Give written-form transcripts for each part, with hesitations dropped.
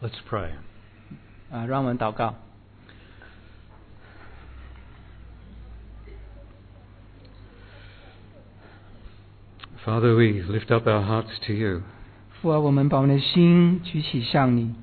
Let's pray. 让我们祷告。 Father, we lift up our hearts to you. 父啊，我们把我们的心举起向你。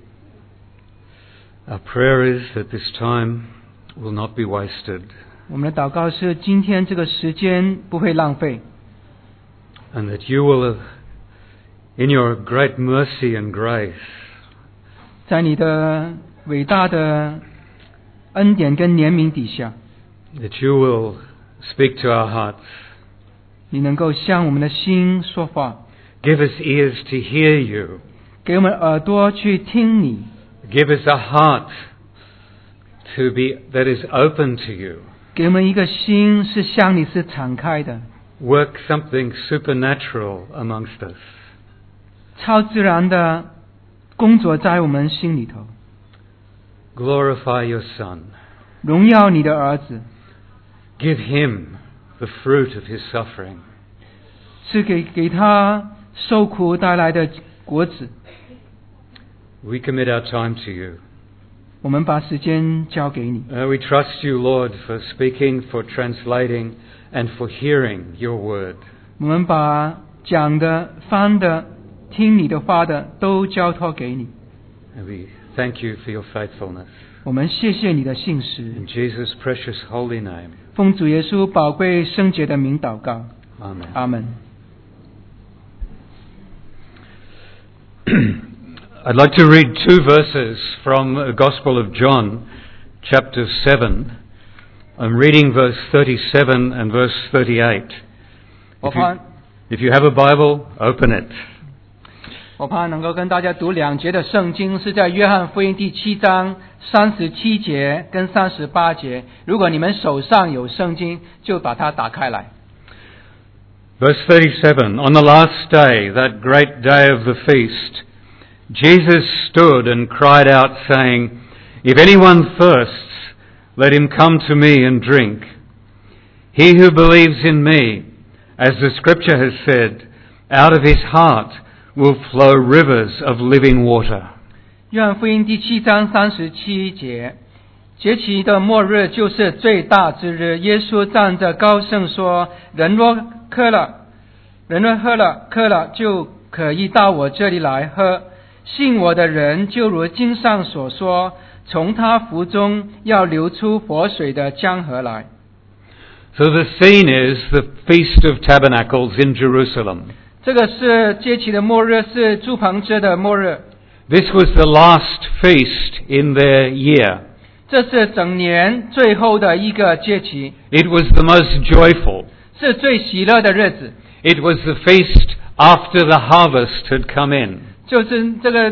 Our prayer is that this time will not be wasted, 我们的祷告是今天这个时间不会浪费， and that you will, in your great mercy and grace, 在你的伟大的恩典跟怜悯底下， that you will speak to our hearts, 你能够向我们的心说话， give us ears to hear you, 给我们耳朵去听你， give us a heart that is open to you, 给我们一个心是向你是敞开的， work something supernatural amongst us. 超自然的工作在我们心里头， Glorify your Son. 荣耀你的儿子， Give him the fruit of his suffering. 是给他受苦带来的果子。 We commit our time to you. 我们把时间交给你， We trust you, Lord, for speaking, for translating, and for hearing your word. 我们把讲的、翻的、听你的话的都交托给你。 And we thank you for your faithfulness. 我们谢谢你的信实， In Jesus' precious holy name. 奉主耶稣宝贵圣洁的名祷告， Amen. 阿门。 I'd like to read two verses from the Gospel of John, chapter 7. I'm reading verse 37 and verse 38. 我怕 If you have a Bible, open it. 能够跟大家读两节的圣经，是在约翰福音第7章37节跟38节。如果你们手上有圣经，就把它打开来。 Verse 37, On the last day, that great day of the feast, Jesus stood and cried out, saying, If anyone thirsts, let him come to me and drink. He who believes in me, as the Scripture has said, out of his heart will flow rivers of living water. 约翰福音第7章37节，节期的末日就是最大之日。耶稣站着高声说：人若渴了，就可以到我这里来喝。信我的人，就如经上所说，从他腹中要流出活水的江河来。 So the scene is the Feast of Tabernacles in Jerusalem. 这个是节期的末日，是住棚节的末日。 This was the last feast in their year. 这是整年最后的一个节期， It was the most joyful. 是最喜乐的日子。 It was the feast after the harvest had come in. 就是这个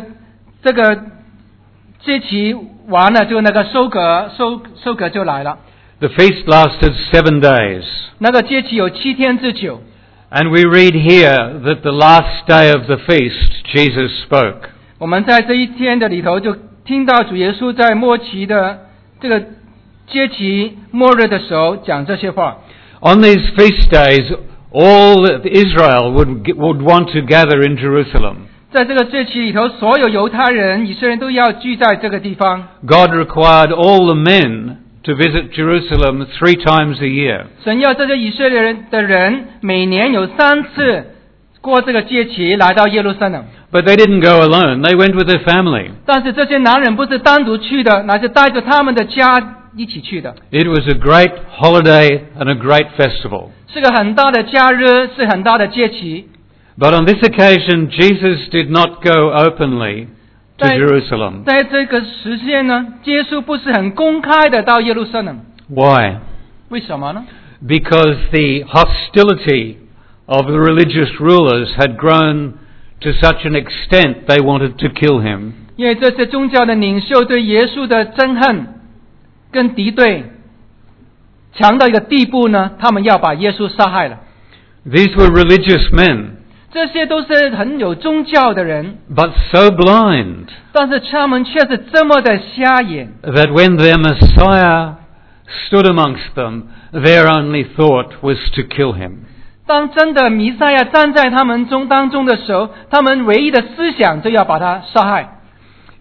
节期完了，就那个收割就来了。 The feast lasted 7 days. 那个节期有7天之久。 And we read here that the last day of the feast, Jesus spoke. 我们在这一天的里头，就听到主耶稣在末期的这个节期末日的时候讲这些话。 On these feast days, all Israel would want to gather in Jerusalem. 在这个节期里头，所有犹太人、以色列人都要聚在这个地方。 God required all the men to visit Jerusalem 3 times a year. 神要这些以色列人每年有3次过这个节期来到耶路撒冷。 But they didn't go alone. They went with their family. 但是这些男人不是单独去的，乃是带着他们的家一起去的。 It was a great holiday and a great festival. 是个很大的假日，是很大的节期。 But on this occasion, Jesus did not go openly to Jerusalem. 在这个时间呢，耶稣不是很公开的到耶路撒冷。 Why? 为什么呢？ Because the hostility of the religious rulers had grown to such an extent they wanted to kill him. 因为这些宗教的领袖对耶稣的憎恨跟敌对强到一个地步呢，他们要把耶稣杀害了。 These were religious men, 这些都是很有宗教的人， but so blind 但是他们却是这么的瞎眼， that when their Messiah stood amongst them, their only thought was to kill him. 当真的弥赛亚站在他们当中的时候，他们唯一的思想就要把他杀害。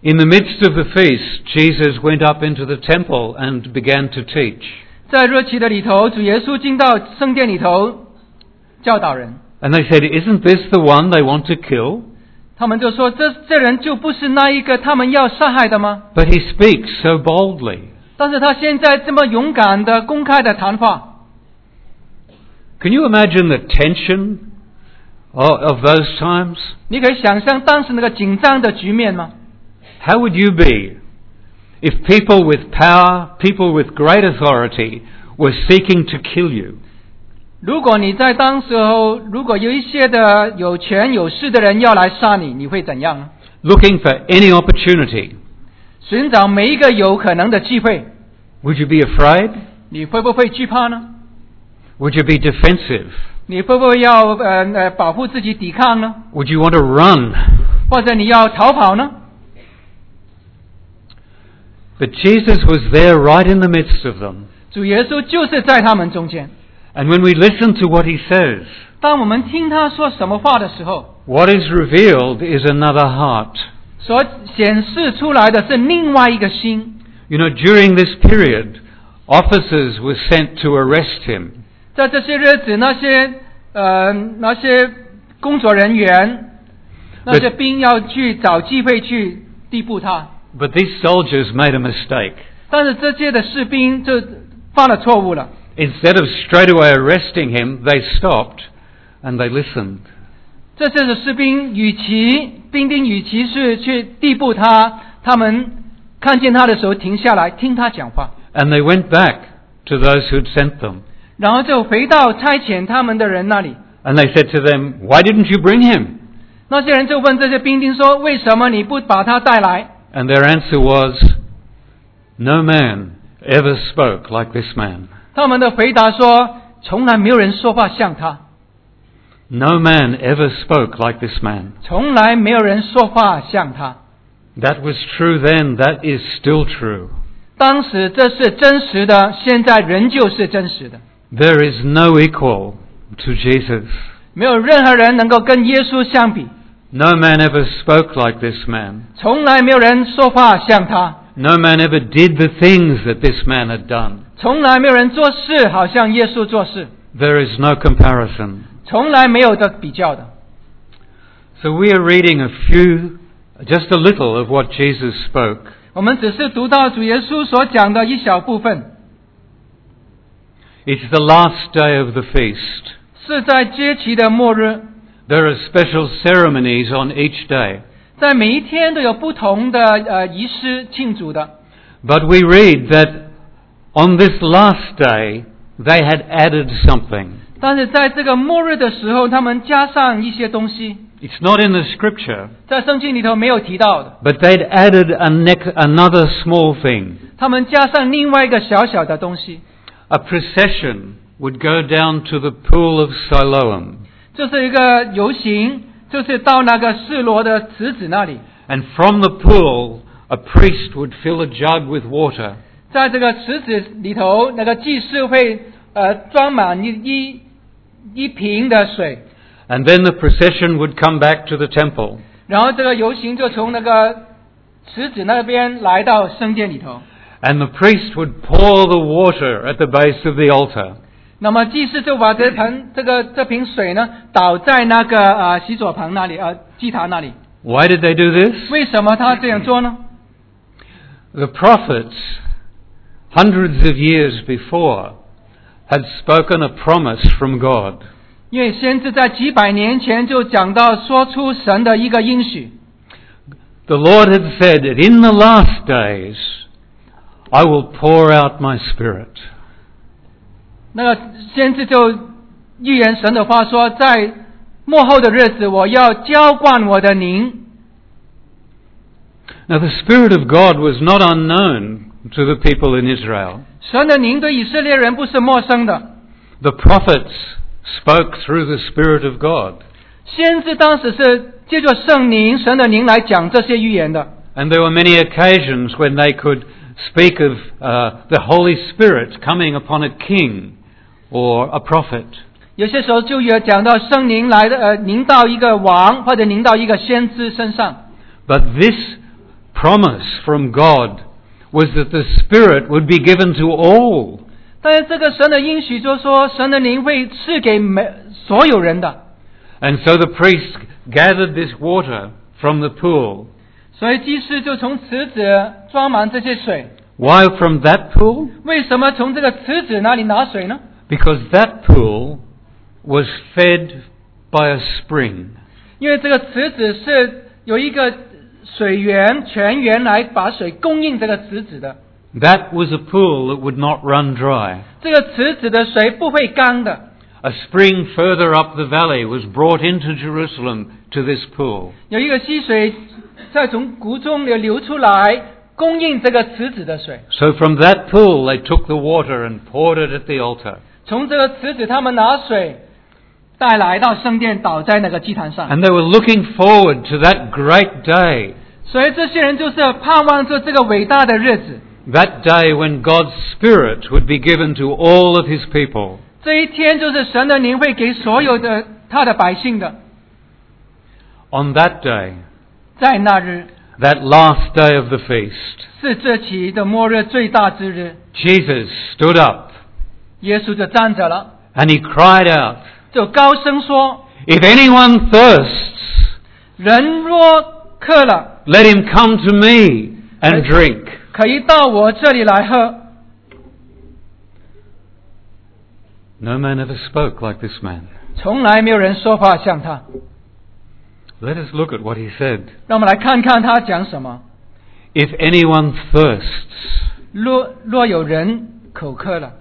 In the midst of the feast, Jesus went up into the temple and began to teach. 在日期的里头，主耶稣进到圣殿里头教导人。 And they said, "Isn't this the one they want to kill?" 他们就说：“这人就不是那一个他们要杀害的吗？” But he speaks so boldly. 但是他现在这么勇敢的、公开的谈话。 Can you imagine the tension of those times? 你可以想象当时那个紧张的局面吗？ How would you be if people with power, people with great authority, were seeking to kill you? 如果你在当时候，如果有一些的有权有势的人要来杀你，你会怎样呢？ Looking for any opportunity. 寻找每一个有可能的机会。 Would you be afraid? 你会不会惧怕呢？ Would you be defensive? 你会不会要保护自己抵抗呢？ Would you want to run? 或者你要逃跑呢？ But Jesus was there right in the midst of them. 主耶稣就是在他们中间。 And when we listen to what he says, 当我们听他说什么话的时候， what is revealed is another heart. 所显示出来的是另外一个心。 You know, during this period, officers were sent to arrest him. 在这些日子，那些工作人员，那些兵要去找机会去逮捕他。 But these soldiers made a mistake. 但是这些的士兵就犯了错误了。 Instead of straight away arresting him, they stopped and they listened. 这些的士兵兵丁与其是去逮捕他，他们看见他的时候停下来听他讲话。 And they went back to those who'd sent them. 然后就回到差遣他们的人那里。 And they said to them, "Why didn't you bring him?" 那些人就问这些兵丁说：“为什么你不把他带来？” And their answer was, "No man ever spoke like this man." 他们的回答说：“从来没有人说话像他。” No man ever spoke like this man. 从来没有人说话像他。 That was true then, that is still true. 当时这是真实的，现在仍旧是真实的。 There is no equal to Jesus. 没有任何人能够跟耶稣相比。 No man ever spoke like this man. 从来没有人说话像他。 No man ever did the things that this man had done. 从来没有人做事好像耶稣做事。 There is no comparison. 从来没有的比较的。 So we are reading just a little of what Jesus spoke. 我们只是读到主耶稣所讲的一小部分。 It's the last day of the feast. 是在节期的末日。 There are special ceremonies on each day. 在每一天都有不同的仪式庆祝的。 But we read that on this last day they had added something. 但是在这个末日的时候，他们加上一些东西。 It's not in the scripture. 在圣经里头没有提到的。 But they'd added another small thing. 他们加上另外一个小小的东西。 A procession would go down to the pool of Siloam. 这是一个游行，就是到那个示罗的池子那里。 And from the pool, a priest would fill a jug with water. 在这个池子里头，那个祭司会装满一瓶的水。 And then the procession would come back to the temple. 然后这个游行就从那个池子那边来到圣殿里头。 And the priest would pour the water at the base of the altar. 那么祭司就把这瓶水呢倒在那个洗手盆那里祭坛那里。 Why did they do this? 为什么他这样做呢？ The prophets, hundreds of years before, had spoken a promise from God. 因为先知在几百年前就讲到说出神的一个应许。 The Lord had said that in the last days, I will pour out my Spirit. 那个先知就预言神的话说，在末后的日子，我要浇灌我的灵。 Now the Spirit of God was not unknown to the people in Israel. 神的灵对以色列人不是陌生的。 The prophets spoke through the Spirit of God. 先知当时是借着圣灵、神的灵来讲这些预言的。 And there were many occasions when they could speak of the Holy Spirit coming upon a king or a prophet. 有些时候就有讲到圣灵来的临到一个王或者临到一个先知身上。 But this promise from God was that the Spirit would be given to all. 但是这个神的应许就说，神的灵会赐给所有人的。 And so the priest gathered this water from the pool. 所以祭司就从池子装满这些水。 Why from that pool? 为什么从这个池子那里拿水呢？ Because that pool was fed by a spring. 因为这个池子是有一个水源泉源来把水供应这个池子的。 That was a pool that would not run dry. 这个池子的水不会干的。 A spring further up the valley was brought into Jerusalem to this pool. 有一个溪水再从谷中流出来，供应这个池子的水。 So from that pool they took the water and poured it at the altar. 从这个池子他们拿水带来到圣殿，倒在那个祭坛上。 And they were looking forward to that great day. 所以这些人就是盼望着这个伟大的日子。 That day when God's Spirit would be given to all of His people. 这一天就是神的灵会给所有的他的百姓的。 On that day, 在那日， that last day of the feast, 是这期的末日最大之日。 Jesus stood up 耶稣就站着了， and He cried out, 就高声说 If anyone thirsts, 人若渴了， let him come to me and drink. 可以到我这里来喝。 No man ever spoke like this man. 从来没有人说话像他。 Let us look at what he said. 让我们来看看他讲什么。 If anyone thirsts, 若有人口渴了，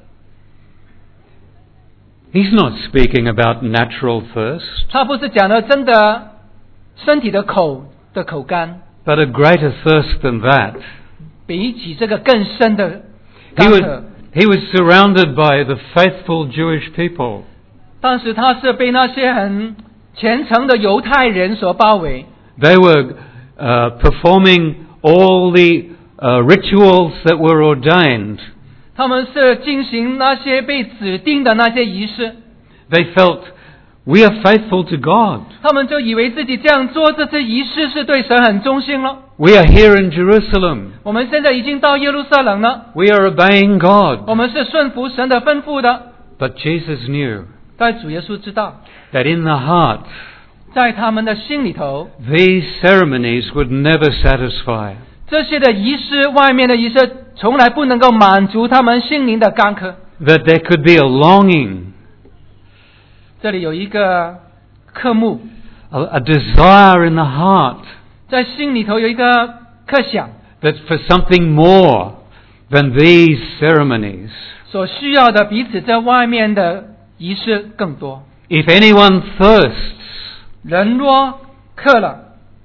he's not speaking about natural thirst, 他不是讲的真的身体的口干， but a greater thirst than that. 比起这个更深的 He 干 was, 渴。 he was surrounded by the faithful Jewish people. 当时他是被那些很虔诚的犹太人所包围， They were performing all the rituals that were ordained. 他们是进行那些被指定的那些仪式， They felt, we are faithful to God. 他们就以为自己这样做这些仪式是对神很忠心了。 We are here in Jerusalem. 我们现在已经到耶路撒冷了， We are obeying God. 我们是顺服神的吩咐的。 But Jesus knew 但主耶稣知道， that in the heart, 在他们的心里头， these ceremonies would never satisfy. 这些的仪式，外面的仪式，从来不能够满足他们心灵的干渴。 That there could be a longing, 这里有一个渴慕， a desire in the heart 在心里头有一个渴想， that for something more than these ceremonies. 所需要的比此在外面的仪式更多。 If anyone thirsts, 人若渴了，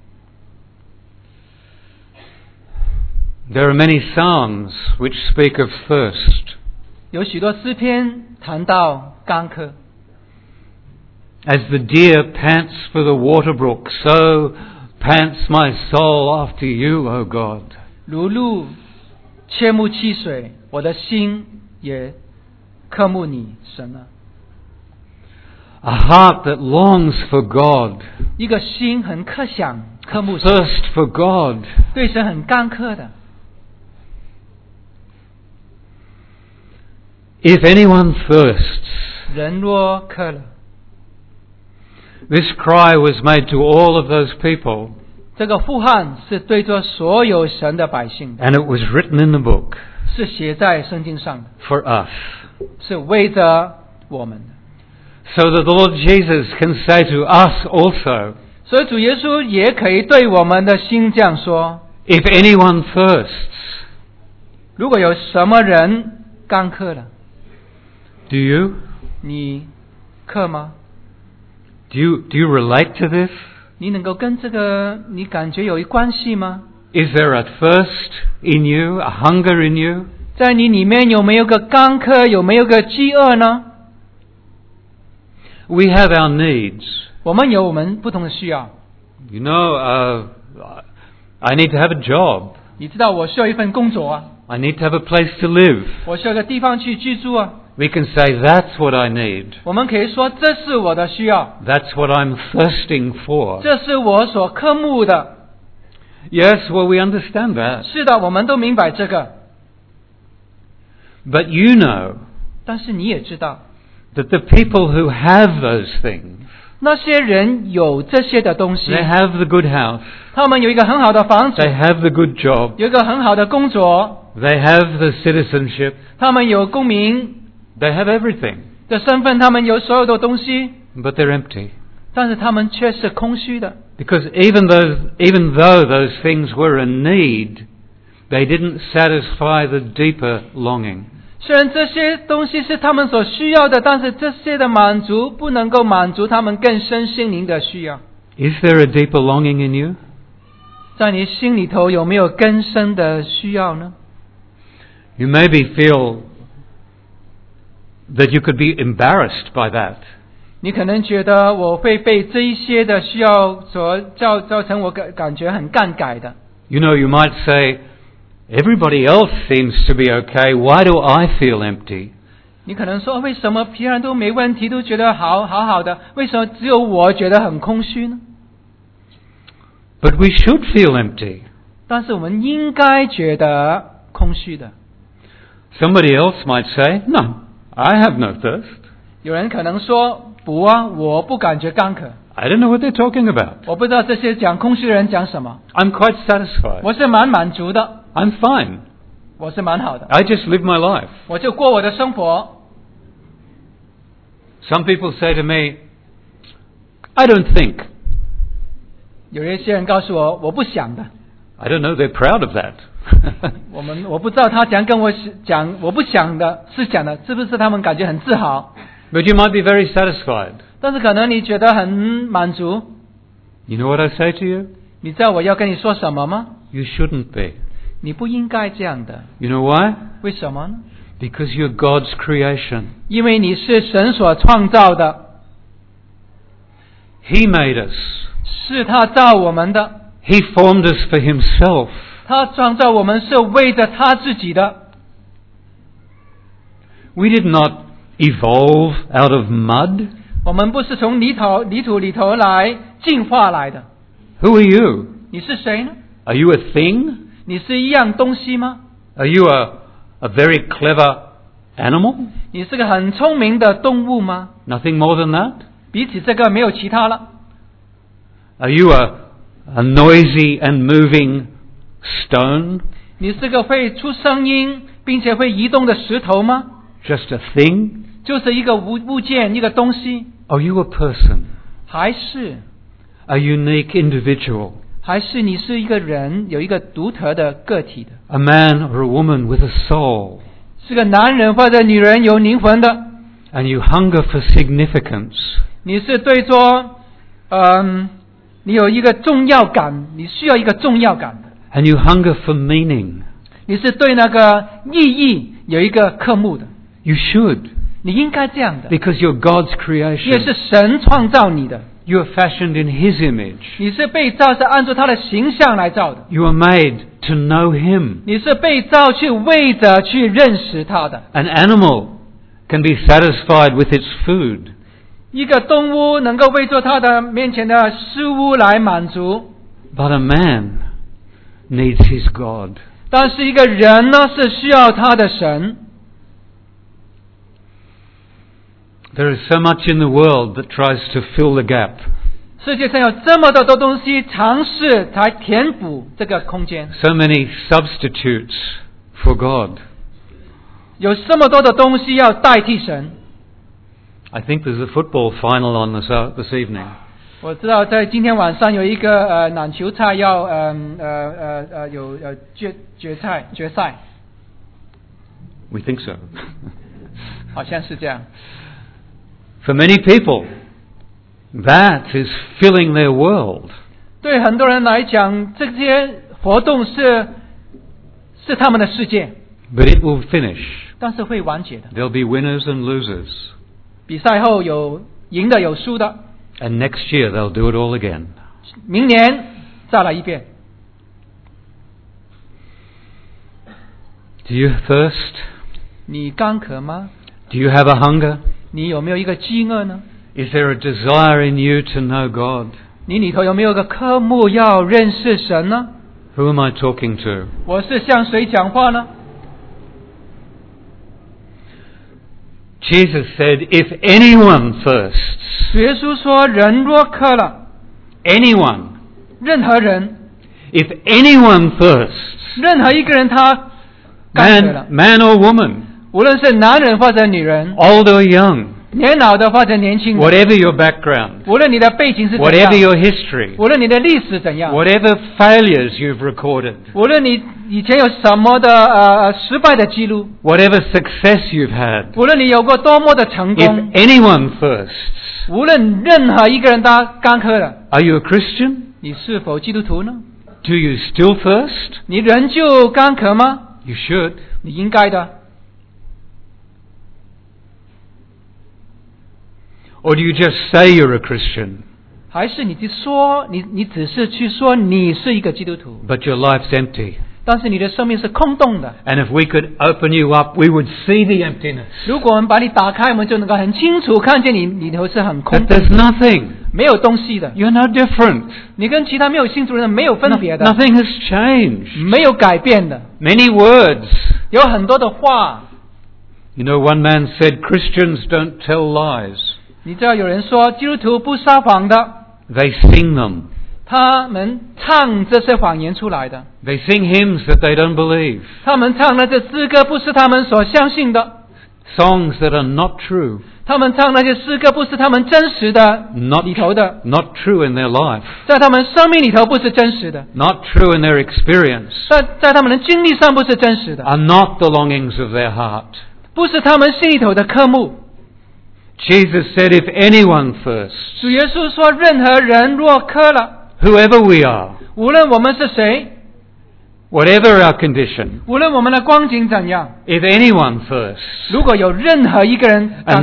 there are many psalms which speak of thirst. 有许多诗篇谈到干渴。 As the deer pants for the water brook, so pants my soul after you, O God. 如鹿切慕溪水，我的心也渴慕你，神啊！ A heart that longs for God, 一个心很渴想、渴慕神， thirst for God. 对神很干渴的。 If anyone thirsts, 人若渴了， this cry was made to all of those people, 这个呼喊是对着所有神的百姓的， and it was written in the book 是写在圣经上的， for us. 是为着我们的。 So that the Lord Jesus can say to us also, 所以主耶稣也可以对我们的心这样说： if anyone thirsts, 如果有什么人干渴了， do you? 你渴吗？ Do you relate to this? 你能够跟这个你感觉有一关系吗？ Is there a thirst in you, a hunger in you? 在你里面有没有个干渴，有没有个饥饿呢？ We have our needs. 我们有我们不同的需要。 You know, I need to have a job. 你知道我需要一份工作啊， I need to have a place to live. 我需要个地方去居住啊。 We can say, that's what I need. 我们可以说这是我的需要， That's what I'm thirsting for. 这是我所渴慕的。 Yes, well, we understand that. 是的，我们都明白这个， But you know 但是你也知道， that the people who have those things, 那些人有这些的东西， they have the good house, 他们有一个很好的房子， they have the good job, 有一个很好的工作， they have the citizenship, 他们有公民 they have everything, 的身份，他们有所有的东西， but they're empty. 但是他们却是空虚的。 Because even though those things were a need, they didn't satisfy the deeper longing. 虽然这些东西是他们所需要的，但是这些的满足不能够满足他们更深心灵的需要。 Is there a deeper longing in you? 在你心里头有没有更深的需要呢？ You maybe feel that you could be embarrassed by that. 你可能觉得我会被这一些的需要所造成我感觉很尴尬的。 You know, you might say, everybody else seems to be okay, why do I feel empty? 你可能说，为什么别人都没问题，都觉得好的，为什么只有我觉得很空虚呢？ But we should feel empty. 但是我们应该觉得空虚的。 Somebody else might say, no, I have no thirst. 有人可能说，不啊，我不感觉干渴。 I don't know what they're talking about. 我不知道这些讲空虚的人讲什么。 I'm quite satisfied. 我是蛮满足的， I'm fine. 我是蛮好的， I just live my life. 我就过我的生活。 Some people say to me, I don't think. 有一些人告诉我，我不想的。 I don't know, they're proud of that. 我不知道他跟我讲我不想的是讲的，是不是他们感觉很自豪？ But you might be very satisfied. 但是可能你觉得很满足。 You know what I say to you? 你知道我要跟你说什么吗？ You shouldn't be. 你不应该这样的。 You know why? 为什么呢？ Because you're God's creation. 因为你是神所创造的， He made us. 是他造我们的， He formed us for Himself. 他创造我们是为着他自己的。 We did not evolve out of mud. 我们不是从泥土里头来进化来的。 Who are you? 你是谁呢？ Are you a thing? 你是一样东西吗？ Are you a very clever animal? 你是个很聪明的动物吗？ Nothing more than that? 比起这个没有其他了。 Are you a noisy and moving stone? 你是个会出声音并且会移动的石头吗？ Just a thing? 就是一个物件，一个东西， Are you a person? 还是 A unique individual? 你是一个人，有一个独特的个体的， A man or a woman with a soul? 是个男人或者女人有灵魂的。 And you hunger for significance? 你是对说，你有一个重要感，你需要一个重要感的。 And you hunger for meaning? 你是对那个意义有一个科目的， You should. 你应该这样的， Because you're God's 你也 creation. 是神创造你的， You are fashioned in His image. 你是被造是按照他的形象来造的， You are made to know Him. 你是被造去为着去认识他的。 An animal can be satisfied with its food. 一个动物能够为着他的面前的事物来满足， But a man needs his God. 但是一个人呢是需要他的神。 There is so much in the world that tries to fill the gap. 世界上有这么多的东西尝试来填补这个空间， So many substitutes for God. 有这么多的东西要代替神。 I think there's a football final on this evening. 我知道在今天晚上有一个篮球赛要有决赛， We think so. 好像是这样。 For many people, that is filling their world. 对很多人来讲，这些活动是他们的世界， But it will finish. 但是会完结的。 There'll be winners and losers. 比赛后有赢的有输的， And next year they'll do it all again. 明年再来一遍。 Do you thirst? 你干渴吗？ Do you have a hunger? 你有没有一个饥饿呢？ Is there a desire in you to know God? 你里头有没有个科目要认识神呢？ Who am I talking to? 我是向谁讲话呢？ Jesus said, if anyone thirsts, 主耶稣说：“人若渴了， anyone, 任何人， if anyone thirsts, 任何一个人他干渴了， man or woman, 无论是男人或者女人， old or young, 年老的或者年轻的， whatever your background, 无论你的背景是怎样 whatever，your history, 无论你的历史怎样， whatever failures you've recorded, 无论你以前有什么的失败的记录， whatever success you've had, 无论你有过多么的成 if 功， anyone thirsts, 无论任何一个人他干渴了， are you a Christian? 你是否基督徒呢？ Do you still thirst? 你仍旧干渴吗？ You should. 你应该的。 Or do you just say you're a Christian, 还是你说你只是去说你是一个基督徒， but your life's empty? 但是你的生命是空洞的。 And if we could open you up, we would see the emptiness. 如果我们把你打开，我们就能够很清楚看见你里头是很空 That 的， there's nothing. 没有东西的。 You're no different. 你跟其他没有信主的人没有分别的， Nothing has changed. 没有改变的。 Many words. 有很多的话， You know, one man said Christians don't tell lies. 你知道有人说基督徒不撒谎的， They sing them. 他们唱这些谎言出来的， They sing hymns that they don't believe. 他们唱那些诗歌不是他们所相信的， Songs that are not true. 他们唱那些诗歌不是他们真实的 Not, 里头的， not true in their life. 在他们生命里头不是真实的， Not true in their experience. 在他们的经历上不是真实的， Are not the longings of their heart. 不是他们心里头的科目。 Jesus said, if anyone thirsts, 主耶稣说：“任何人若渴了， whoever we are, 无论我们是谁， whatever our condition, 无论我们的光景怎样， if anyone thirsts, 如果有任何一个人 and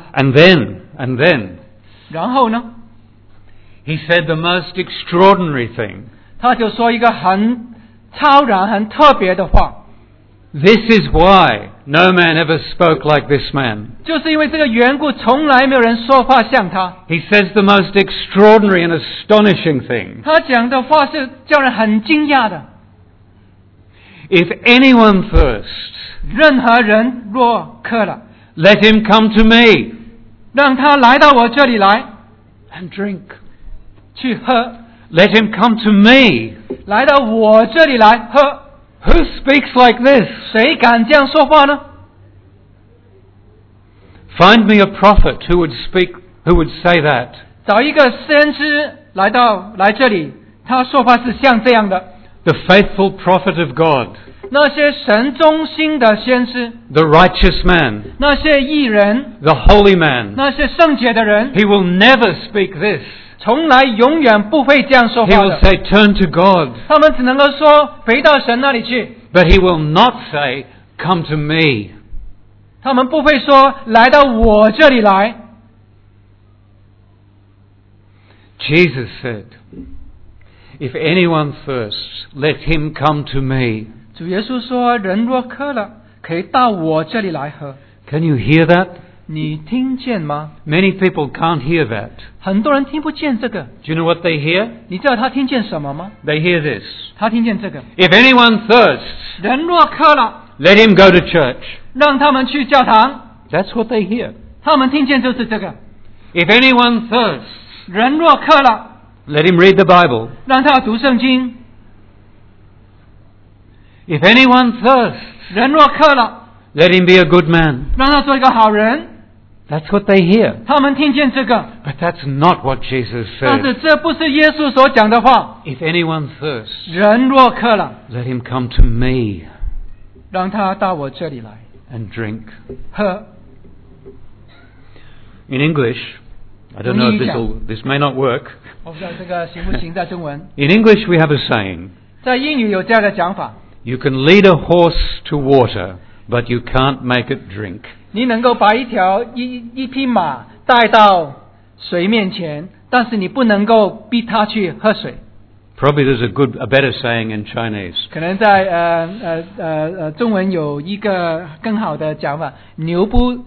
then, 然后呢， he said the most extraordinary thing. 他就说一个很超然、很特别的话， This is why no man ever spoke like this man. 就是因为这个缘故，从来没有人说话像他。 He says the most extraordinary and astonishing thing. 他讲的话是叫人很惊讶的。 If anyone thirsts, 任何人若渴了， let him come to me 让他来到我这里来， and drink. 去喝， Let him come to me. 来到我这里来喝。 Who speaks like this? 谁敢这样说话呢？ Find me a prophet who would say that. 找一个先知来这里，他说话是像这样的。 The faithful prophet of God, 那些神中心的先知， the righteous man, 那些义人， the holy man. 那些圣洁的人， He will never speak this. 从来永远不会这样说 He 话 will 的。 say, turn to God. 他们只能够说回到神那里去， But he will not say, come to me. 他们不会说来到我这里来。 Jesus said, if anyone thirsts, let him come to me. 主耶稣说：“人若渴了，可以到我这里来喝。 Can you hear that? ” 你听见吗？ Many people can't hear that. 很多人听不见这个。 Do you know what they hear? 你知道他听见什么吗？ They hear this. 他听见这个： If anyone thirsts, 人若渴了， let him go to church. 让他们去教堂。 That's what they hear. 他们听见就是这个： If anyone thirsts, 人若渴了， let him read the Bible. 让他读圣经； If anyone thirsts, 人若渴了， let him be a good man. 让他做一个好人。 That's what they hear. 他们听见这个， But that's not what Jesus 但是 said. 这不是耶稣所讲的话。 If anyone thirsts, 人若渴了， let him come to me 让他到我这里来 and drink. 喝。 In English, I don't know if this may not work. 我不知道这个行不行在中文。 In English, we have a saying, 在英语有这样的讲法： you can lead a horse to water, but you can't make it drink. 你能够把一匹马带到水面前，但是你不能够逼它去喝水。 Probably there's a better saying in Chinese. 可能在中文有一个更好的讲法：牛不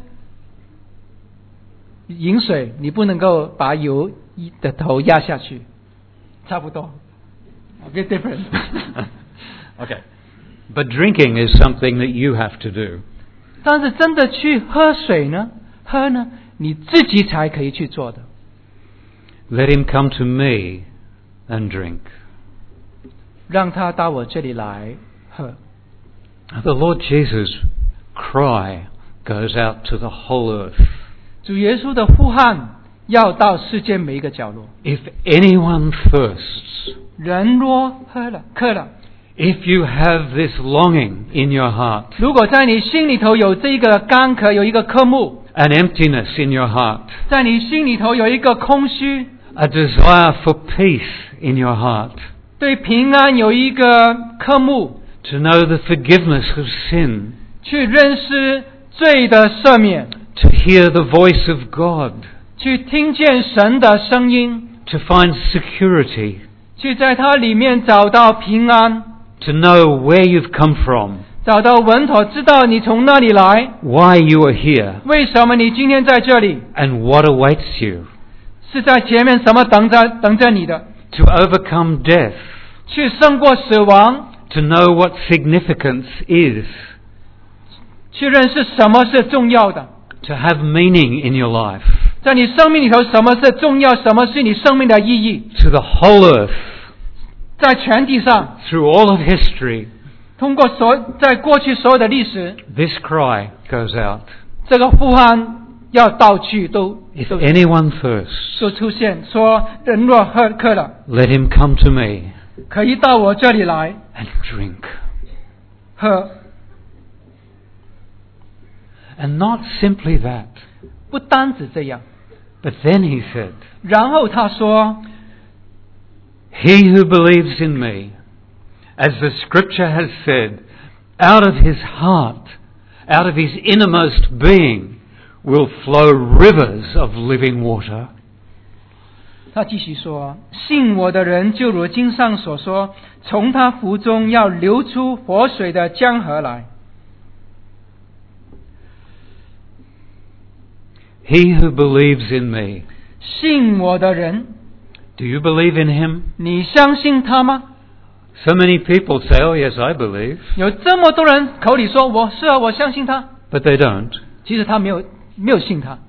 饮水，你不能够把牛的头压下去，差不多。 A bit different. Okay. But drinking is something that you have to do. 但是真的去喝水呢，喝呢，你自己才可以去做的。 Let him come to me and drink. 让他到我这里来喝。 The Lord Jesus' cry goes out to the whole earth. 主耶稣的呼喊要到世界每一个角落。 If anyone thirsts, 人若渴了， if you have this longing in your heart, 如果在你心里头有这个干渴，有一个渴慕， an emptiness in your heart, 在你心里头有一个空虚， a desire for peace in your heart, 对平安有一个渴慕， to know the forgiveness of sin, 去认识罪的赦免， to hear the voice of God, 去听见神的声音， to find security, 去在它里面找到平安， to know where you've come from, 找到稳妥，知道你从哪里来， why you are here, 为什么你今天在这里， and what awaits you, 是在前面什么等着你的， to overcome death, 去胜过死亡， to know what significance is, 去认识什么是重要的， to have meaning in your life, 在你生命里头什么是重要，什么是你生命的意义， to the whole earth, 在全地上， through all of history, 通过在过去所有的历史， this cry goes out. 这个呼喊要到去都 If anyone thirsts, 就出现，说人若渴了， let him come to me 可以到我这里来 and drink. 喝。 And not simply that, 不单止这样， but then he said, 然后他说， He who believes in me, as the scripture has said, out of his heart, out of his innermost being, will flow rivers of living water. 他继续说，信我的人就如经上所说，从他腹中要流出活水的江河来。 He who believes in me. 信我的人， Do you believe in him? 你相信他吗？ So many people say, oh yes, I believe. 有这么多人口里说我是啊，我相信他， But they don't. 其实他没有信他。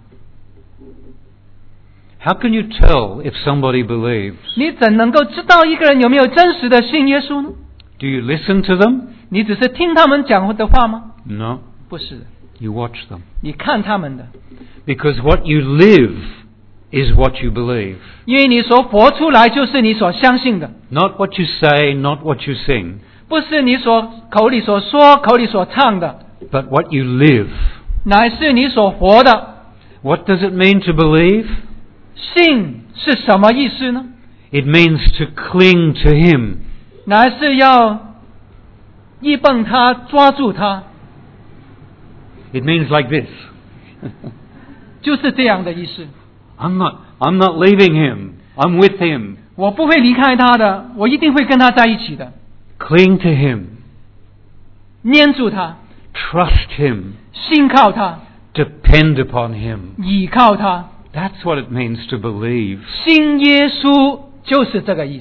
How can you tell if somebody believes? 你怎能够知道一个人有没有真实的信耶稣呢？ Do you listen to them? 你只是听他们讲的话吗？ No. 不是的， You watch them. 你看他们的， Because what you live is what you believe. 因为你所活出来就是你所相信的， Not what you say, not what you sing, 不是你所口里所说、口里所唱的， but what you live. 乃是你所活的。 What does it mean to believe? 信是什么意思呢？ It means to cling to him. 乃是要依傍他，抓住他， It means like this. 就是这样的意思。 I'm not leaving him. I'm with him. 我不会离开他的，我一定会跟他在一起的， Cling to him. 黏住他， Trust him. 信靠他， Depend upon him. 倚靠他。 That's what it means to believe. 信耶稣就是这个意思。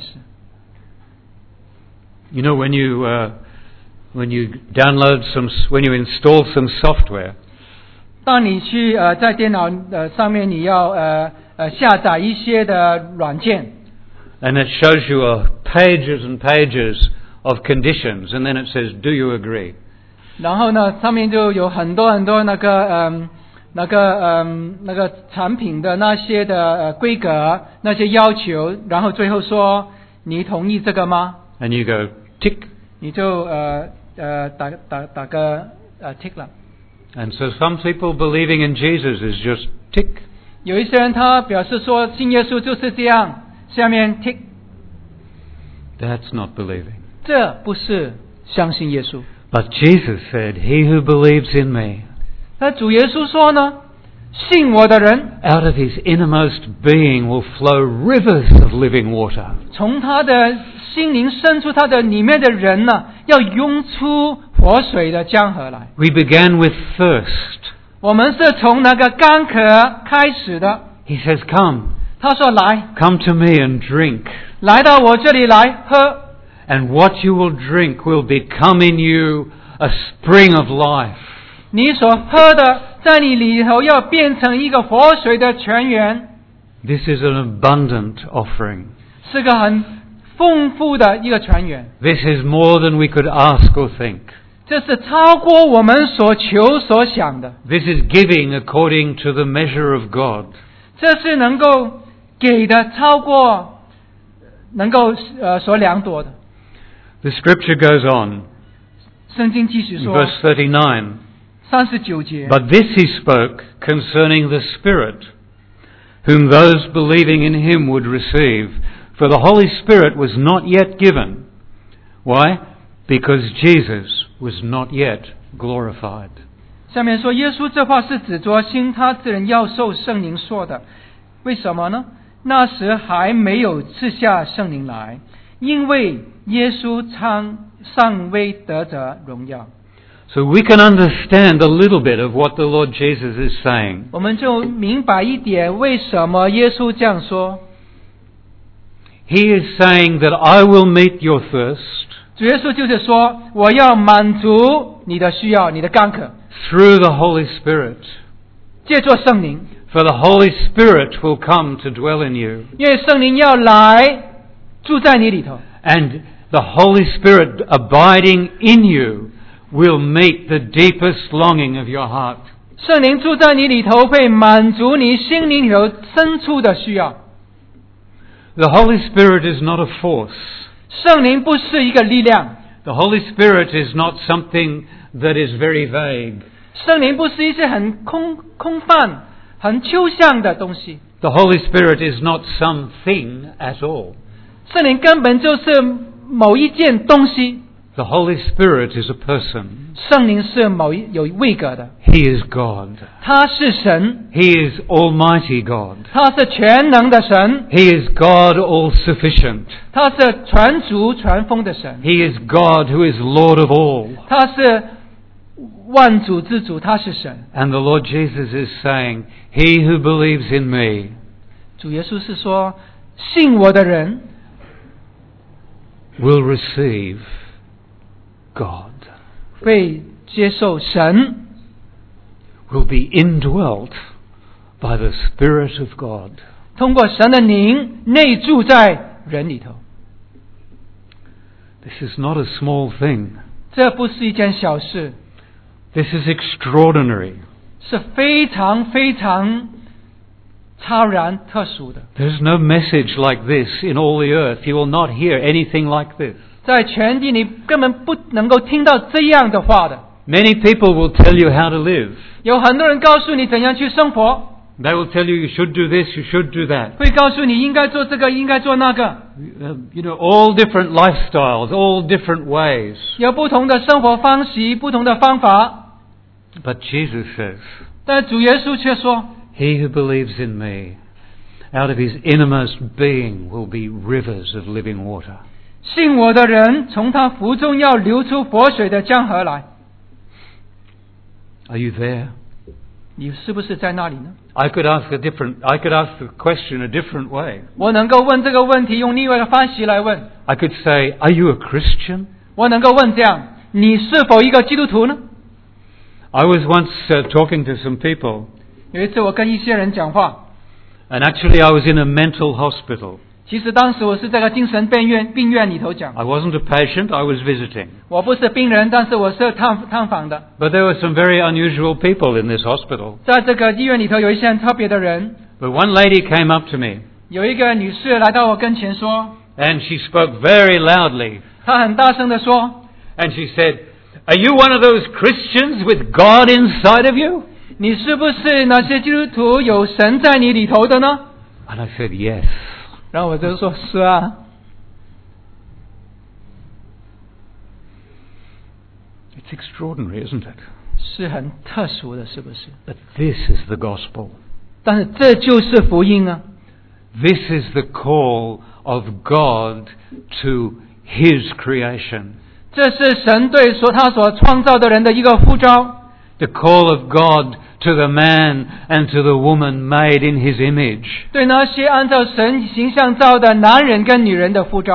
You know, when you download when you install some software, 当你去在电脑上面你要下载一些的软件， and it shows you pages and pages of conditions, and then it says, "Do you agree?" 然后呢，上面就有很多那个产品的那些的规格、那些要求，然后最后说你同意这个吗？ And you go tick. 你就打个tick 了。 And so some people believing in Jesus is just tick. 有一些人他表示说信耶稣就是这样，下面 tick， That's not believing. 这不是相信耶稣。 But Jesus said, "He who believes in me, 那主耶稣说呢，信我的人， out of his innermost being will flow rivers of living water." 从他的心灵深处，他的里面的人呢，要涌出活水的江河来。 We began with thirst. 我们是从那个干渴开始的。 He says, "Come, 他说来， come to me and drink." 来到我这里来喝。 and what you will drink will become in you a spring of life. 你所喝的在你里头要变成一个活水的泉源。 This is an abundant offering. 是个很丰富的一个泉源。 This is more than we could ask or think. 这是超过我们所求所想的。 This is giving according to the measure of God. 这是能够给的超过能够所量度的。 The scripture goes on, 圣经继续 in 说 verse 39, 39节。 But this he spoke concerning the Spirit, whom those believing in him would receive, for the Holy Spirit was not yet given. Why? Because Jesus was not yet glorified. 下面说，耶稣这话是指着信他之人要受圣灵说的。为什么呢？那时还没有赐下圣灵来，因为耶稣尚未得着荣耀。 So we can understand a little bit of what the Lord Jesus is saying. 我们就明白一点，为什么耶稣这样说。 He is saying that I will meet your thirst 主耶稣就是说，我要满足你的需要，你的干渴， through the Holy Spirit. 借着圣灵， For the Holy Spirit will come to dwell in you. 因为圣灵要来住在你里头， And the Holy Spirit abiding in you will meet the deepest longing of your heart. 圣灵住在你里头，会满足你心灵里头深处的需要。 The Holy Spirit is not a force. 圣灵不是一个力量， The Holy Spirit is not something that is very vague. 圣灵不是一些很空泛、很抽象的东西， The Holy Spirit is not something at all. 圣灵根本就是某一件东西。 The Holy Spirit is a person. 圣灵是有位格的， He is God. 他是神， He is Almighty God. 他是全能的神， He is God all sufficient. 他是全主全丰的神， He is God who is Lord of all. 他是万主之主，他是神。 And the Lord Jesus is saying, He who believes in me 主耶稣是说，信我的人 will receive God, 会接受神， will be indwelt by the Spirit of God. 通过神的灵内住在人里头。 This is not a small thing. 这不是一件小事， This is extraordinary. 是非常非常超然特殊的。 There's no message like this in all the earth. You will not hear anything like this. 在全地你根本不能够听到这样的话的。 Many people will tell you how to live. 有很多人告诉你怎样去生活， They will tell you you should do this, you should do that. 会告诉你应该做这个，应该做那个， All different lifestyles, all different ways. 有不同的生活方式，不同的方法。 But Jesus says, 但主耶稣却说， He who believes in me, out of his innermost being will be rivers of living water. 信我的人从他腹中要流出活水的江河来。 Are you there? 你是不是在那里呢？ I could ask the question a different way. 我能够问这个问题，用另外一个方式来问。 I could say, are you a Christian? 我能够问这样：你是否一个基督徒呢？ I was once talking to some people, 有一次我跟一些人讲话， and actually I was in a mental hospital. 其实当时我是在个精神病院里头讲， I wasn't a patient, I was visiting. 我不是病人，但是我是探访的。 But there were some very unusual people in this hospital. 在这个医院里头有一些很特别的人， But one lady came up to me, 有一个女士来到我跟前说， and she spoke very loudly, 她很大声的说， and she said, Are you one of those Christians with God inside of you? 你是不是那些基督徒有神在你里头的呢？ And I said, Yes. 然后我就说，是啊。 It's extraordinary, isn't it? 是很特殊的，是不是？ But this is the gospel. 但是这就是福音啊！ This is the call of God to His creation. 这是神对他所创造的人的一个呼召。 The call of God to the man and to the woman made in His image. 对那些按照神形象造的男人跟女人的呼召。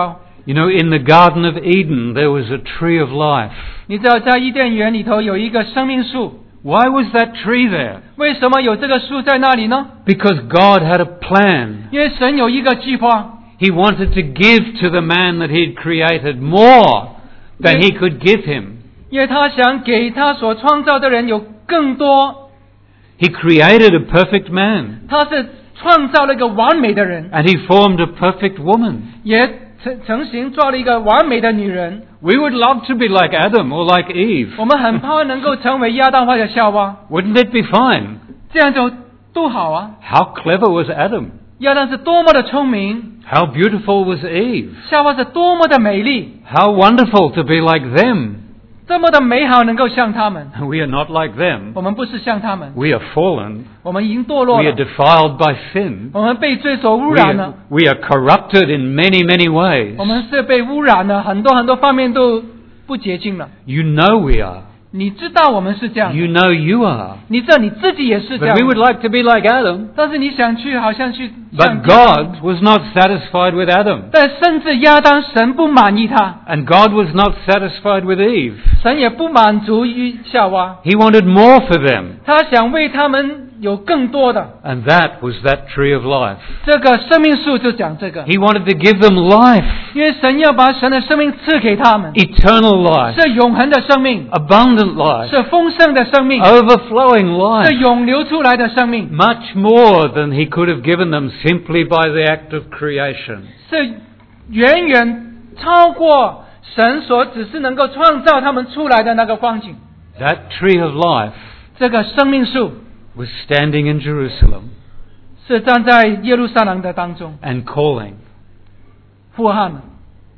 You know, in the Garden of Eden, there was a tree of life. 你知道在伊甸园里头有一个生命树， Why was that tree there? 为什么有这个树在那里呢？ Because God had a plan. 因为神有一个计划， He wanted to give to the man that He'd created more than He could give him. 因为他想给他所创造的人有更多， He created a perfect man, 他是创造了一个完美的人， and He formed a perfect woman. 也成型做了一个完美的女人。 We would love to be like Adam or like Eve. 我们很怕能够成为亚当或者夏娃， Wouldn't it be fine? 这样就都好啊。 How clever was Adam? 亚当是多么的聪明， How beautiful was Eve? 夏娃是多么的美丽， How wonderful to be like them. 这么的美好，能够像他们。 We are not like them. 我们不是像他们， We are fallen. 我们已经堕落 We are 了， defiled by sin. 我们被罪所污 We 染了， are corrupted in many, many ways. 我们是被污染了，很多方面都不洁净了。 You know we are. 你知道我们是这样的， You know you are. 你知道你自己也是这 But 样 we would 的， like to be like Adam. 但是你想去好像去 But God was not satisfied with Adam. 但甚至亚当神不满意他， And God was not satisfied with Eve. 神也不满足于夏娃， He wanted more for them. 他想为他们有更多的。 And that was that tree of life. 这个生命树就讲这个， He wanted to give them life, 因为神要把神的生命赐给他们， eternal life, 是永恒的生命， abundant life, 是丰盛的生命， overflowing 是 life. 涌流出来的生命， Much more than He could have given them simply by the act of creation. 是远远超过神所只是能够创造他们出来的那个光景。 That tree of life 这个生命树 was standing in Jerusalem 是站在耶路撒冷的当中， and calling. 呼喊了。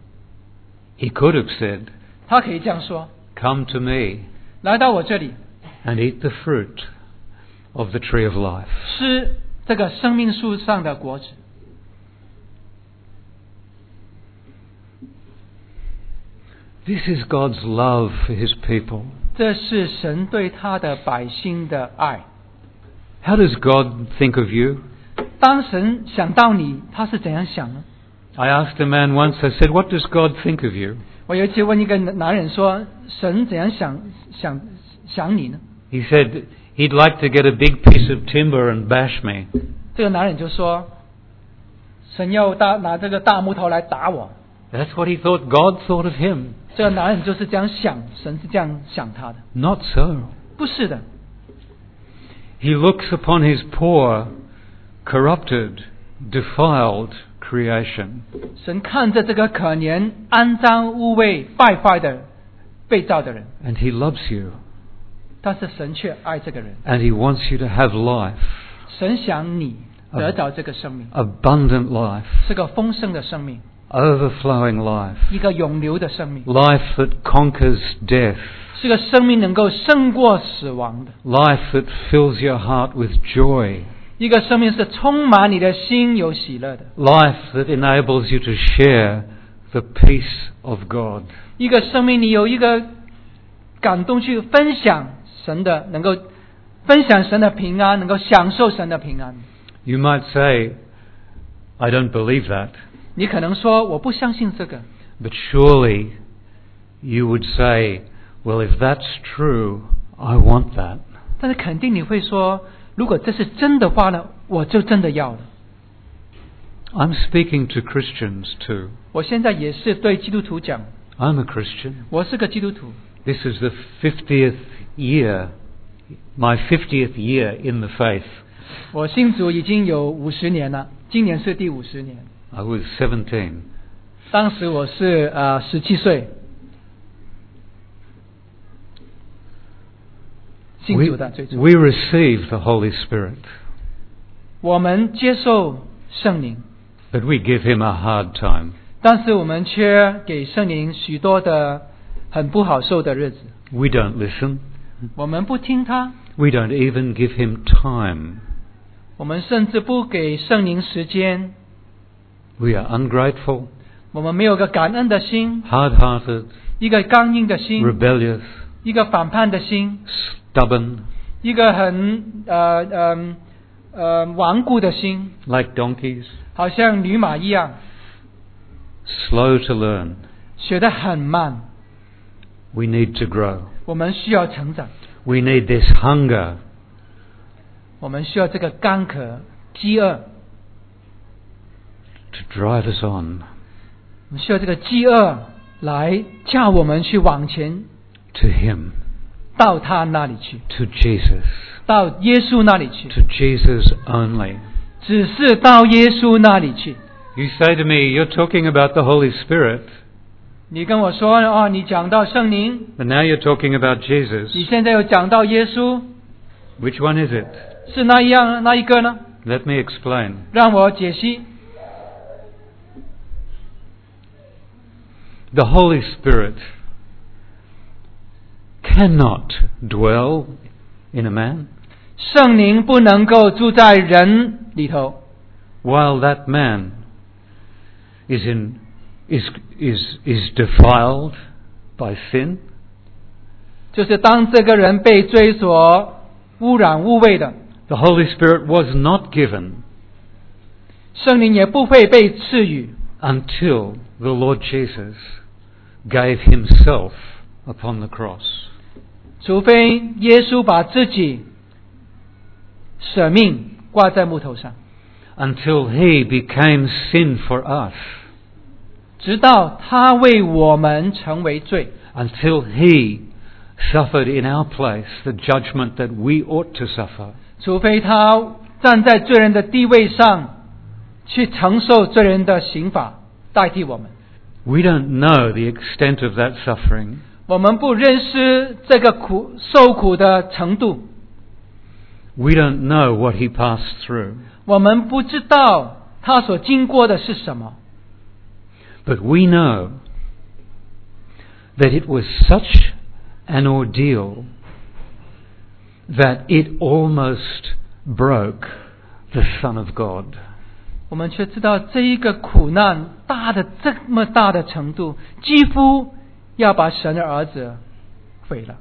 He could have said, 他可以这样说： "Come to me 来到我这里， and eat the fruit of the tree of life." 吃这个生命树上的果子。 This is God's love for His people. 这是神对他的百姓的爱。 How does God think of you? 当神想到你，他是怎样想呢？ I asked a man once, I said, "What does God think of you?" 我有一次问一个男人说：“神怎样想你呢 He said he'd like to get a big piece of timber and bash me.？” 这个男人就说：“神要拿这个大木头来打我。 That's what he thought God thought of him. ” 这个男人就是这样想，神是这样想他的， Not so. 不是的。 He looks upon his poor, corrupted, defiled creation. 神看着这个可怜、肮脏、污秽、败坏的被造的人， And he loves you. 但是神却爱这个人。 And he wants you to have life. 神想你得到这个生命， Abundant life. 是个丰盛的生命， Overflowing life. 一个永流的生命， Life that conquers death. 是个生命能够胜过死亡的， Life that fills your heart with joy. 一个生命是充满你的心有喜乐的， Life that enables you to share the peace of God. 一个生命你有一个感动去分享神的，能够分享神的平安，能够享受神的平安。 You might say, "I don't believe that." 你可能说我不相信这个， But surely you would say, "Well, if that's true, I want that." 但是肯定你会说，如果这是真的话呢，我就真的要了。 I'm speaking to Christians too. 我现在也是对基督徒讲， I'm a Christian. 我是个基督徒， This is the 50th year, my 50th year in the faith. 我信主已经有50年了，今年是第50年。 I was 17. 当时我是17岁，信主的最初。 We receive the Holy Spirit, 我们接受圣灵， but we give him a hard time. 但是我们却给圣灵许多的很不好受的日子。 We don't listen. 我们不听他， We don't even give him time. 我们甚至不给圣灵时间， We are ungrateful, 我们没有个感恩的心， hard-hearted, 一个刚硬的心， rebellious, 一个反叛的心， stubborn, 一个很顽固的心， like donkeys. 好像驴马一样。 slow to learn. 学得很慢。 We need to grow. 我们需要成长， We need this hunger 我们需要这个干渴、饥饿， to drive us on 我们需要这个饥饿来叫我们去往前， to Him, 到他那里去， to Jesus, 到耶稣那里去， to Jesus only. 只是到耶稣那里去。 You say to me, you're talking about the Holy Spirit, 你跟我说哦，你讲到圣灵， but now you're talking about Jesus. 你现在又讲到耶稣， Which one is it? 是那一个呢？ Let me explain. 让我解析。 The Holy Spirit cannot dwell in a man 圣灵不能够住在人里头， while that man is defiled by sin. 就是当这个人被罪所污染污秽的， The Holy Spirit was not given 圣灵也不会被赐予， until the Lord Jesus gave Himself upon the cross. 除非耶稣把自己舍命挂在木头上， Until He became sin for us. 直到他为我们成为罪， Until He suffered in our place the judgment that we ought to suffer. 除非他站在罪人的地位上去承受罪人的刑罚，代替我们。 We don't know the extent of that suffering. 我们不认识这个受苦的程度， We don't know what He passed through. 我们不知道他所经过的是什么。 But we know that it was such an ordeal that it almost broke the Son of God. 我们却知道这一个苦难大的这么大的程度，几乎要把神的儿子毁了。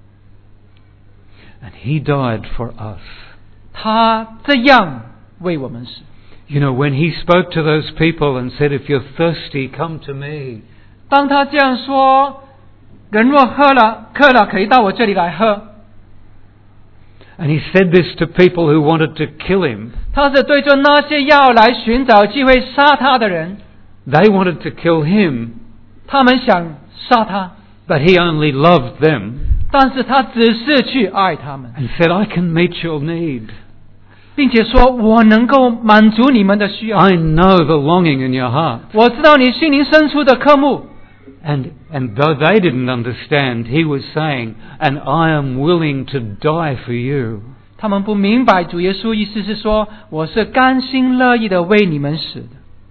And He died for us. 他这样为我们死。 You know, when He spoke to those people and said, "If you're thirsty, come to me." 当他这样说，人若渴了，可以到我这里来喝。 And He said this to people who wanted to kill Him. 他是对着那些要来寻找机会杀他的人， They wanted to kill Him, 他们想杀他， but He only loved them 但是他只是去爱他们， and said, "I can meet your need. 并且说我能够满足你们的需要， I know the longing in your heart." 我知道你心灵深处的渴慕。 And though they didn't understand, He was saying, "And I am willing to die for you." 他们不明白主耶稣意思是说，我是甘心乐意的为你们死的。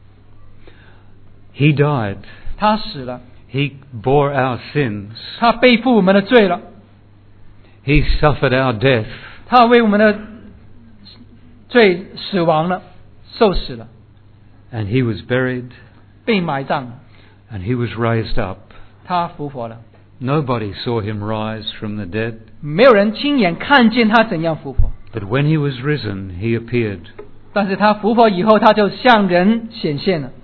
He died. 他死了， He bore our sins. 他背负我们的罪了， He suffered our death. 他为我们的罪死亡了，受死了， And He was buried. 被埋葬了， And He was raised up. 他复活了。 Nobody saw Him rise from the dead. 没有人亲眼看见他怎样复活， But when He was risen, He appeared. 但是他复活以后，他就向人显现了。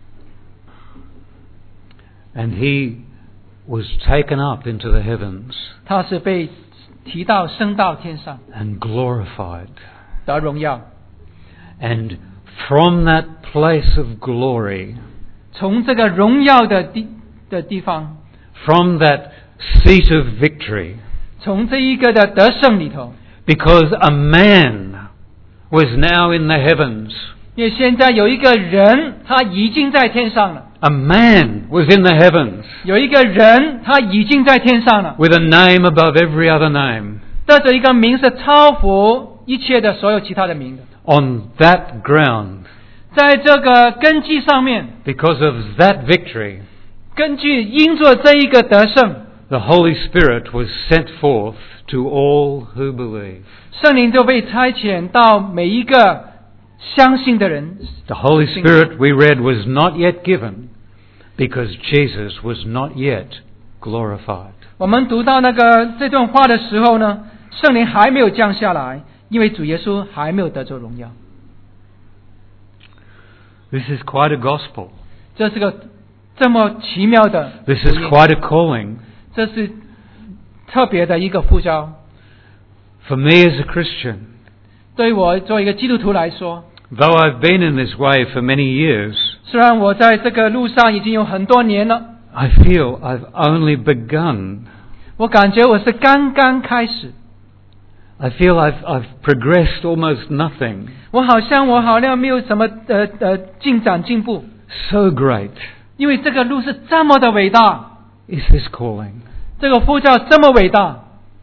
And He was taken up into the heavens 他是被提到升到天上 and glorified. 得荣耀， And from that place of glory, 从这个荣耀的地方， from that seat of victory, 从这一个的得胜里头， because a man was now in the heavens. 因为现在有一个人，他已经在天上了。 A man was in the heavens 有一个人，他已经在天上了， with a name above every other name. 得着一个名是超乎一切的所有其他的名的。 On that ground, 在这个根基上面， because of that victory, 根据因着这一个得胜， the Holy Spirit was sent forth to all who believe. 圣灵就被差遣到每一个相信的人。 The Holy Spirit, we read, was not yet given because Jesus was not yet glorified. 我们读到这段话的时候呢，圣灵还没有降下来，因为主耶稣还没有得着荣耀。 This is quite a gospel. 这是个这么奇妙的 This is 福音， quite a calling. 这是特别的一个呼召。 For me as a Christian, 对我作为一个基督徒来说， though I've been in this way for many years, 虽然我在这个路上已经有很多年了， I feel I've only begun. 我感觉我是刚刚开始， I feel I've progressed almost nothing. 我好像没有什么进步， So great 因为这个路是这么的伟大， is this calling. 这个呼召这么伟大。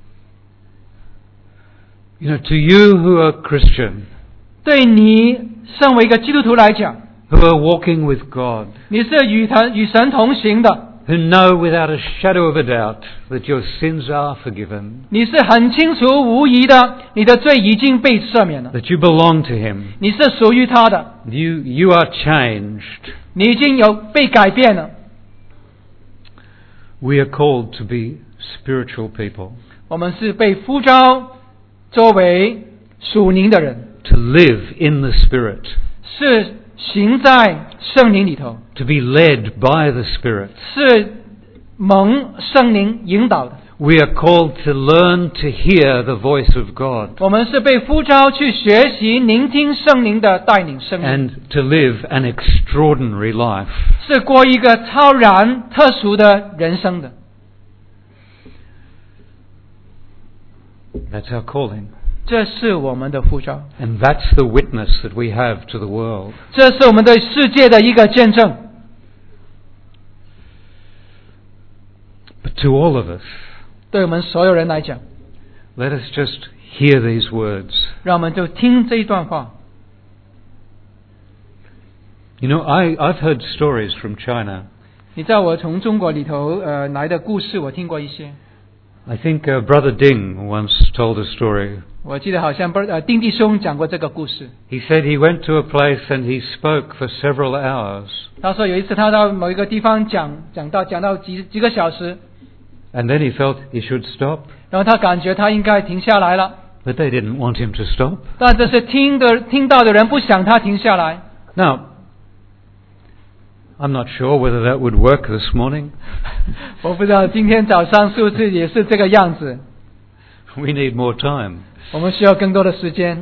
You know, to you who are Christian, 对你身为一个基督徒来讲， who are walking with God, 你是与神同行的， who know without a shadow of a doubt that your sins are forgiven, 你是很清楚无疑的，你的罪已经被赦免了， that you belong to Him, 你是属于他的， you are changed. 你已经有被改变了。 We are called to be spiritual people, 我们是被呼召作为属灵的人， to live in the Spirit, 是行在圣灵里头， to be led by the Spirit. 是蒙圣灵引导的。 We are called to learn to hear the voice of God 我们是被呼召去学习聆听圣灵的带领生命， and to live an extraordinary life. 是过一个超然特殊的人生的。 That's our calling. 这是我们的呼召， And that's the witness that we have to the world. 这是我们对世界的一个见证。 But to all of us, 对我们所有人来讲， let us just hear these words. 让我们就听这一段话。 You know, I've heard stories from China. 你知道我从中国里头来的故事，我听过一些。 I think Brother Ding once told a story. 我记得好像丁弟兄讲过这个故事。 He said he went to a place and he spoke for several hours. 他说有一次他到某一个地方讲到几个小时， And then he felt he should stop. 然后他感觉他应该停下来了， But they didn't want him to stop. 但这是听到的人不想他停下来。 Now, I'm not sure whether that would work this morning. 我不知道今天早上是不是也是这个样子。 We need more time. 我们需要更多的时间。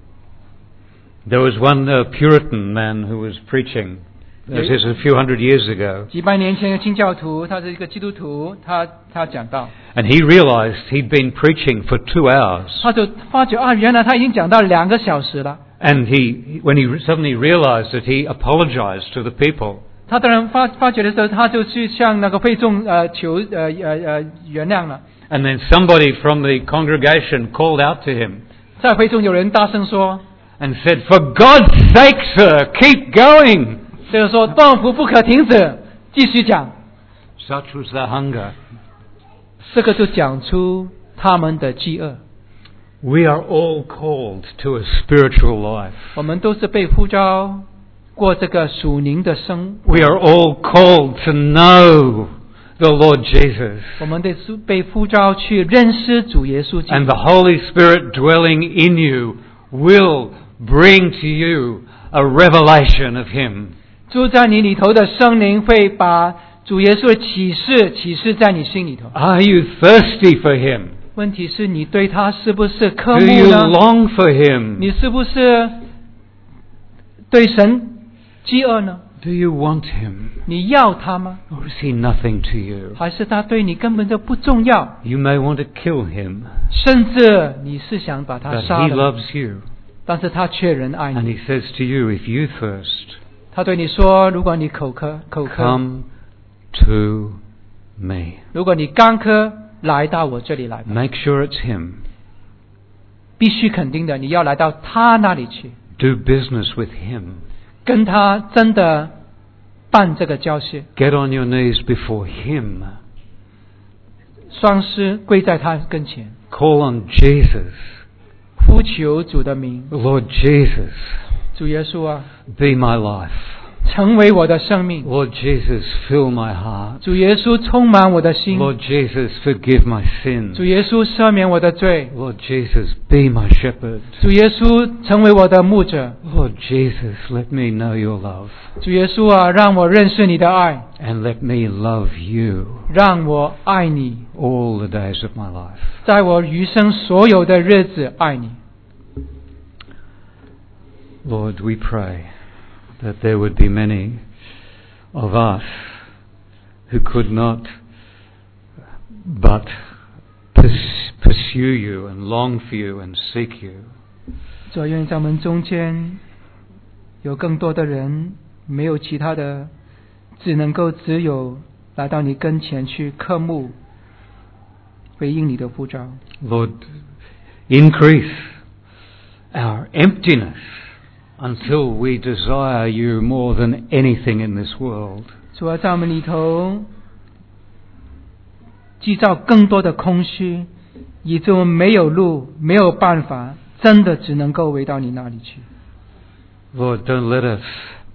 There was one Puritan man who was preaching. This is a few hundred years ago. 几百年前的清教徒，他是一个基督徒，他讲到， And he realized he'd been preaching for 2 hours. 他就发觉原来他已经讲到2个小时了。 And when he suddenly realized that, he apologized to the people. 他当然发觉的时候，他就去向那个会众求原谅了。 And then somebody from the congregation called out to him 在会众有人大声说， and said, "For God's sake, sir, keep going." 就是说断福不可停止，继续讲。 Such was their hunger. 这个就讲出他们的饥饿。 We are all called to a spiritual life. 我们都是被呼召过这个属灵的生活。 We are all called to know the Lord Jesus. 我们被呼召去认识主耶稣基督。 And the Holy Spirit dwelling in you will bring to you a revelation of Him. 住在你里头的圣灵会把主耶稣的启示在你心里头。 Are you thirsty for Him? 问题是你对他是不是渴 Do 慕 you 呢？ long for Him? 你是不是对神饥饿呢？ Do you want Him? 你要他吗？ Or is He nothing to you? 还是他对你根本就不重要？ You may want to kill Him, 甚至你是想把他 but 杀 He 了， loves you. 但是他却仍爱 And 你。 He says to you, if you thirst, 他对你说：如果你口渴， come to me. 如果你干渴，来到我这里来吧。 Make sure it's Him. 必须肯定的，你要来到他那里去， Do business with Him. 跟他真的办这个交涉， Get on your knees before Him. 双膝跪在他跟前， Call on Jesus. 呼求主的名。 Lord Jesus, 主耶稣啊， be my life. 成为我的生命。 Lord Jesus, fill my heart. 主耶稣充满我的心。 Lord Jesus, forgive my sins. 主耶稣赦免我的罪。 Lord Jesus, be my shepherd. 主耶稣成为我的牧者。 Lord Jesus, let me know your love. 主耶稣啊，让我认识你的爱， And let me love you 让我爱你， all the days of my life. 在我余生所有的日子爱你。 Lord, we pray that there would be many of us who could not but pursue you and long for you and seek you. 主啊，愿在我们中间有更多的人没有其他的，只有来到你跟前去渴慕，回应你的呼召。 Lord, increase our emptiness until we desire you more than anything in this world. 主啊，在我们里头制造更多的空虚，以致我们没有路，没有办法，真的只能够回到你那里去。 Lord, don't let us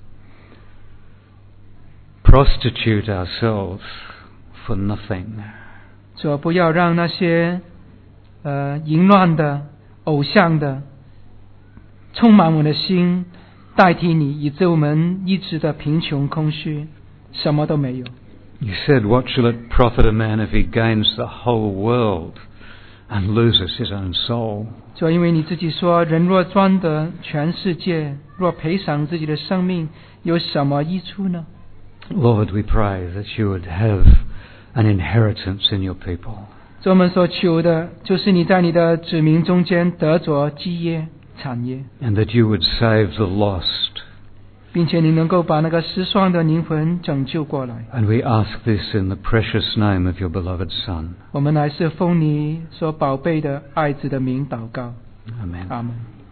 prostitute ourselves for nothing. 主啊，不要让那些淫乱的、偶像的充满我们的心，代替你，以致我们一直的贫穷空虚，什么都没有。 You said, what shall it profit a man if he gains the whole world and loses his own soul? 主啊，因为你自己说，人若赚得全世界，若赔偿自己的生命，有什么益处呢？ Lord, we pray that you would have an inheritance in your people. 主，我们所求的就是你在你的子民中间得着基业产业， And that you would save the lost. 并且你能够把那个失丧的灵魂拯救过来。 And we ask this in the precious name of your beloved Son. 我们乃是奉你所宝贝的爱子的名祷告。 Amen. 阿门。